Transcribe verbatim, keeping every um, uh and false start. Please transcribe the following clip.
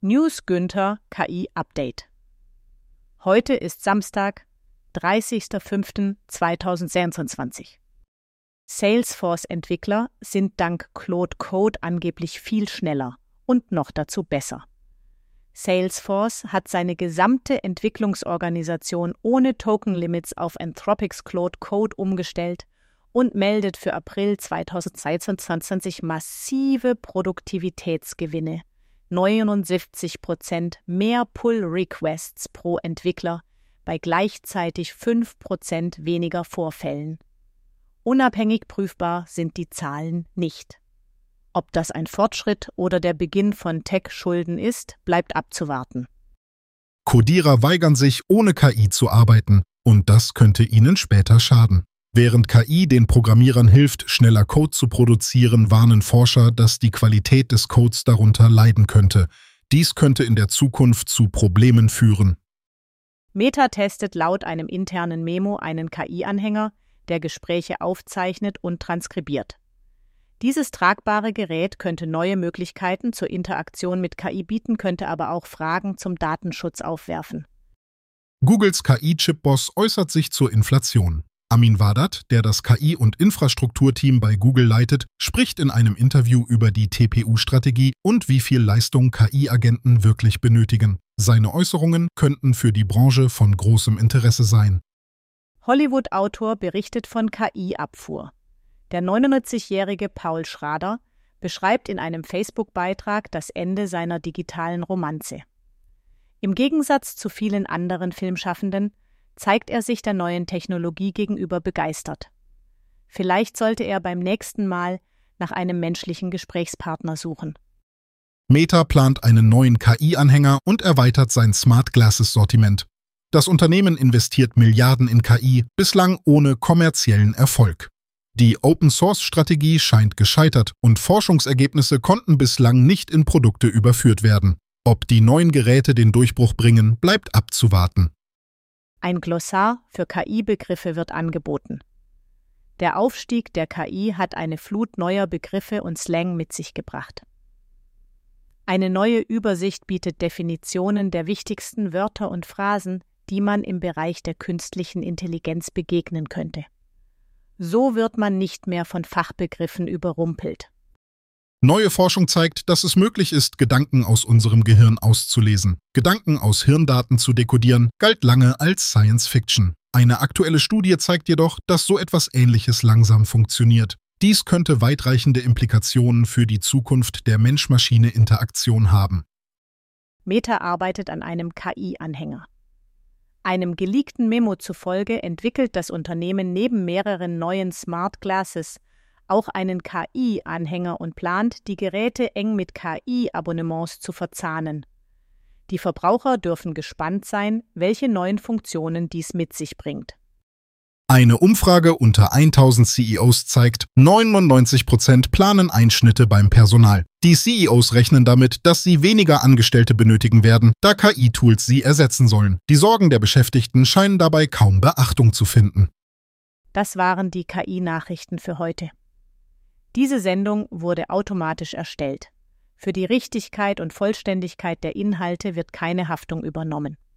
News Günther K I-Update. Heute ist Samstag, dreißigster fünfter zweitausendsechsundzwanzig. Salesforce-Entwickler sind dank Claude Code angeblich viel schneller und noch dazu besser. Salesforce hat seine gesamte Entwicklungsorganisation ohne Token-Limits auf Anthropic's Claude Code umgestellt und meldet für April zweitausendzweiundzwanzig massive Produktivitätsgewinne. neunundsiebzig Prozent mehr Pull-Requests pro Entwickler bei gleichzeitig fünf Prozent weniger Vorfällen. Unabhängig prüfbar sind die Zahlen nicht. Ob das ein Fortschritt oder der Beginn von Tech-Schulden ist, bleibt abzuwarten. Codierer weigern sich, ohne K I zu arbeiten, und das könnte ihnen später schaden. Während K I den Programmierern hilft, schneller Code zu produzieren, warnen Forscher, dass die Qualität des Codes darunter leiden könnte. Dies könnte in der Zukunft zu Problemen führen. Meta testet laut einem internen Memo einen K I-Anhänger, der Gespräche aufzeichnet und transkribiert. Dieses tragbare Gerät könnte neue Möglichkeiten zur Interaktion mit K I bieten, könnte aber auch Fragen zum Datenschutz aufwerfen. Googles K I-Chip-Boss äußert sich zur Inflation. Amin Vahdat, der das K I- und Infrastrukturteam bei Google leitet, spricht in einem Interview über die T P U-Strategie und wie viel Leistung K I-Agenten wirklich benötigen. Seine Äußerungen könnten für die Branche von großem Interesse sein. Hollywood-Autor berichtet von K I-Abfuhr. Der neunundneunzigjährige Paul Schrader beschreibt in einem Facebook-Beitrag das Ende seiner digitalen Romanze. Im Gegensatz zu vielen anderen Filmschaffenden zeigt er sich der neuen Technologie gegenüber begeistert. Vielleicht sollte er beim nächsten Mal nach einem menschlichen Gesprächspartner suchen. Meta plant einen neuen K I-Anhänger und erweitert sein Smart Glasses-Sortiment. Das Unternehmen investiert Milliarden in K I, bislang ohne kommerziellen Erfolg. Die Open-Source-Strategie scheint gescheitert und Forschungsergebnisse konnten bislang nicht in Produkte überführt werden. Ob die neuen Geräte den Durchbruch bringen, bleibt abzuwarten. Ein Glossar für K I-Begriffe wird angeboten. Der Aufstieg der K I hat eine Flut neuer Begriffe und Slang mit sich gebracht. Eine neue Übersicht bietet Definitionen der wichtigsten Wörter und Phrasen, die man im Bereich der künstlichen Intelligenz begegnen könnte. So wird man nicht mehr von Fachbegriffen überrumpelt. Neue Forschung zeigt, dass es möglich ist, Gedanken aus unserem Gehirn auszulesen. Gedanken aus Hirndaten zu dekodieren, galt lange als Science Fiction. Eine aktuelle Studie zeigt jedoch, dass so etwas Ähnliches langsam funktioniert. Dies könnte weitreichende Implikationen für die Zukunft der Mensch-Maschine-Interaktion haben. Meta arbeitet an einem K I-Anhänger. Einem geleakten Memo zufolge entwickelt das Unternehmen neben mehreren neuen Smart Glasses auch einen K I-Anhänger und plant, die Geräte eng mit K I-Abonnements zu verzahnen. Die Verbraucher dürfen gespannt sein, welche neuen Funktionen dies mit sich bringt. Eine Umfrage unter tausend C E Os zeigt, neunundneunzig Prozent planen Einschnitte beim Personal. Die C E Os rechnen damit, dass sie weniger Angestellte benötigen werden, da K I-Tools sie ersetzen sollen. Die Sorgen der Beschäftigten scheinen dabei kaum Beachtung zu finden. Das waren die K I-Nachrichten für heute. Diese Sendung wurde automatisch erstellt. Für die Richtigkeit und Vollständigkeit der Inhalte wird keine Haftung übernommen.